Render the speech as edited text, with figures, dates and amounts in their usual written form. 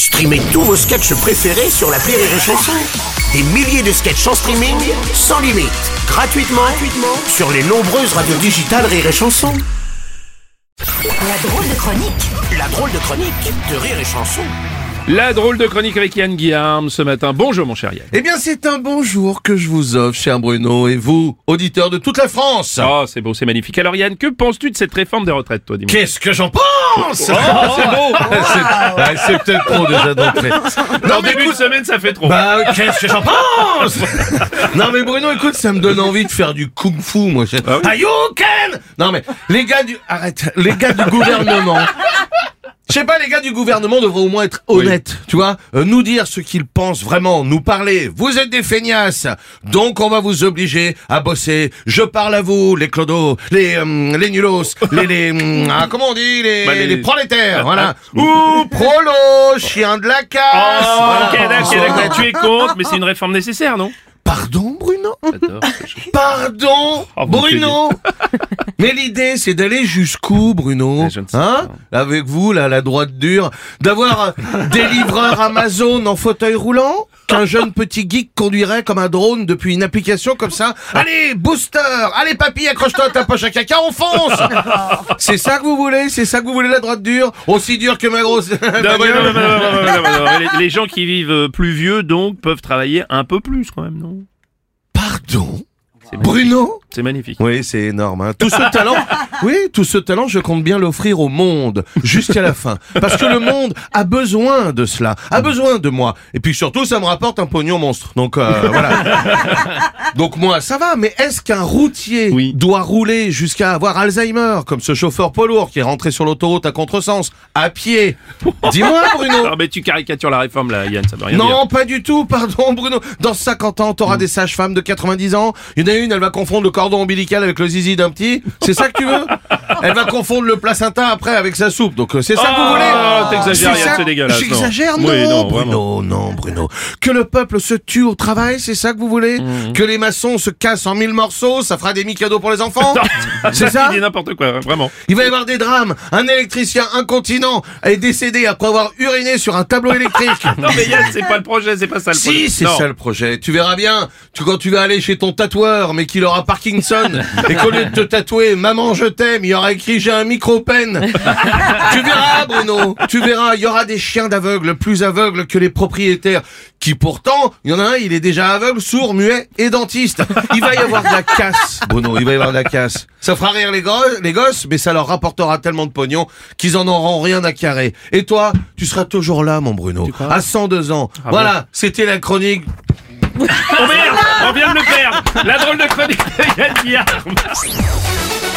Streamez tous vos sketchs préférés sur l'appli Rire et Chanson. Des milliers de sketchs en streaming, sans limite, gratuitement sur les nombreuses radios digitales Rire et Chanson. La drôle de chronique. La drôle de chronique de Rire et Chanson. La drôle de chronique avec Yann Guillaume ce matin. Bonjour mon cher Yann. Eh bien c'est un bonjour que je vous offre, cher Bruno, et vous, auditeurs de toute la France. Oh, c'est beau, c'est magnifique. Alors Yann, que penses-tu de cette réforme des retraites, toi, dis-moi? Qu'est-ce que j'en pense? C'est beau. C'est peut-être trop déjà d'entrée. Non, début de semaine, ça fait trop. Bah, qu'est-ce que j'en pense? Non mais Bruno, écoute, ça me donne envie de faire du kung-fu, moi. Ah oui? Hadouken! Non mais, les gars du gouvernement... Je sais pas, les gars du gouvernement devraient au moins être honnêtes, tu vois, nous dire ce qu'ils pensent vraiment, nous parler. Vous êtes des feignasses, donc on va vous obliger à bosser. Je parle à vous, les clodos, les nulos, comment on dit, les prolétaires, voilà. Ou prolos, chiens de la casse. Oh, voilà. ok, d'accord, tu es contre, mais c'est une réforme nécessaire, non? Pardon, Bruno? J'adore, c'est chaud. Pardon, Oh, mon Bruno. Mais l'idée, c'est d'aller jusqu'où, Bruno? Je ne sais Hein? Avec vous, là, la droite dure, d'avoir des livreurs Amazon en fauteuil roulant, qu'un jeune petit geek conduirait comme un drone depuis une application comme ça. Allez, booster! Allez, papy, accroche-toi à ta poche à caca, on fonce! C'est ça que vous voulez? C'est ça que vous voulez, la droite dure? Aussi dure que ma grosse... Non, non. Les gens qui vivent plus vieux, donc, peuvent travailler un peu plus, quand même, non? Pardon? C'est magnifique. Bruno? C'est magnifique. Oui, c'est énorme. Hein. Tout ce talent, je compte bien l'offrir au monde jusqu'à la fin. Parce que le monde a besoin de cela, a besoin de moi. Et puis surtout, ça me rapporte un pognon monstre. Donc voilà. Donc moi, ça va. Mais est-ce qu'un routier doit rouler jusqu'à avoir Alzheimer, comme ce chauffeur poids lourd qui est rentré sur l'autoroute à contresens, à pied? Dis-moi, Bruno. Non, mais tu caricatures la réforme, là, Yann, ça veut rien dire. Non, pas du tout, pardon Bruno. Dans 50 ans, t'auras des sages-femmes de 90 ans. Il y en a une, elle va confondre le cordon ombilical avec le zizi d'un petit. C'est ça que tu veux? Elle va confondre le placenta après avec sa soupe. Donc c'est ça que vous voulez? Oh, t'exagères, Yann, c'est dégueulasse. J'exagère? Non. Non, Oui, non, Bruno, non, Bruno. Que le peuple se tue au travail, c'est ça que vous voulez? Que les maçons se cassent en 1000 morceaux, ça fera des mi-cadeaux pour les enfants? C'est ça? Il dit n'importe quoi, vraiment. Il va y avoir des drames. Un électricien incontinent est décédé après avoir uriné sur un tableau électrique. Non mais Yann, c'est pas le projet, c'est pas ça le projet. Si, c'est Non. ça le projet. Tu verras bien. Quand tu vas aller chez ton tatoueur, mais qu'il aura Parkinson, et qu'au lieu de te tatouer "Maman, je t'aime", il aura écrit "J'ai un micro-pen". Tu verras, Bruno. Tu verras, il y aura des chiens d'aveugles, plus aveugles que les propriétaires, qui pourtant, il y en a un, il est déjà aveugle, sourd, muet et dentiste. Il va y avoir de la casse, Bruno. Il va y avoir de la casse. Ça fera rire les gosses, mais ça leur rapportera tellement de pognon qu'ils en auront rien à carrer. Et toi, tu seras toujours là, mon Bruno. À 102 ans. Ah voilà, bon. c'était la chronique. Oh merde, on vient de le perdre. La drôle de chronique de Yann Guillaume.